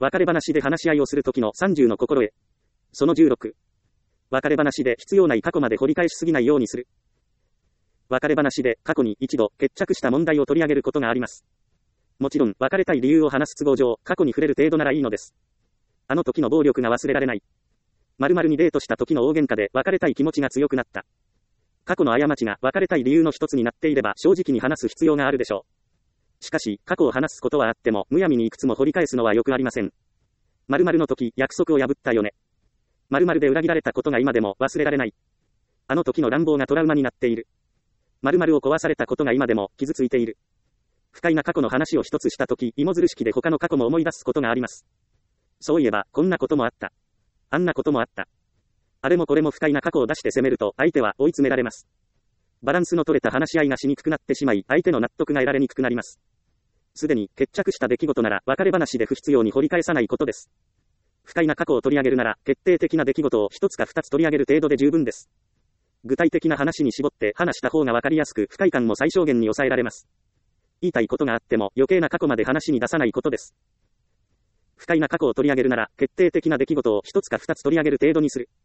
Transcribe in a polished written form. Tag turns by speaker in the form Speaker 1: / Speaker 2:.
Speaker 1: 別れ話で話し合いをするときの30の心得。その16。別れ話で必要ない過去まで掘り返しすぎないようにする。別れ話で過去に一度決着した問題を取り上げることがあります。もちろん別れたい理由を話す都合上、過去に触れる程度ならいいのです。あの時の暴力が忘れられない。〇〇にデートした時の大喧嘩で別れたい気持ちが強くなった。過去の過ちが別れたい理由の一つになっていれば正直に話す必要があるでしょう。しかし、過去を話すことはあっても、むやみにいくつも掘り返すのはよくありません。〇〇の時、約束を破ったよね。〇〇で裏切られたことが今でも忘れられない。あの時の乱暴がトラウマになっている。〇〇を壊されたことが今でも傷ついている。不快な過去の話を一つした時、芋づる式で他の過去も思い出すことがあります。そういえば、こんなこともあった。あんなこともあった。あれもこれも不快な過去を出して責めると、相手は追い詰められます。バランスの取れた話し合いがしにくくなってしまい、相手の納得が得られにくくなります。すでに決着した出来事なら、別れ話で不必要に掘り返さないことです。不快な過去を取り上げるなら、決定的な出来事を一つか二つ取り上げる程度で十分です。具体的な話に絞って話した方がわかりやすく、不快感も最小限に抑えられます。言いたいことがあっても余計な過去まで話に出さないことです。不快な過去を取り上げるなら、決定的な出来事を一つか二つ取り上げる程度にする。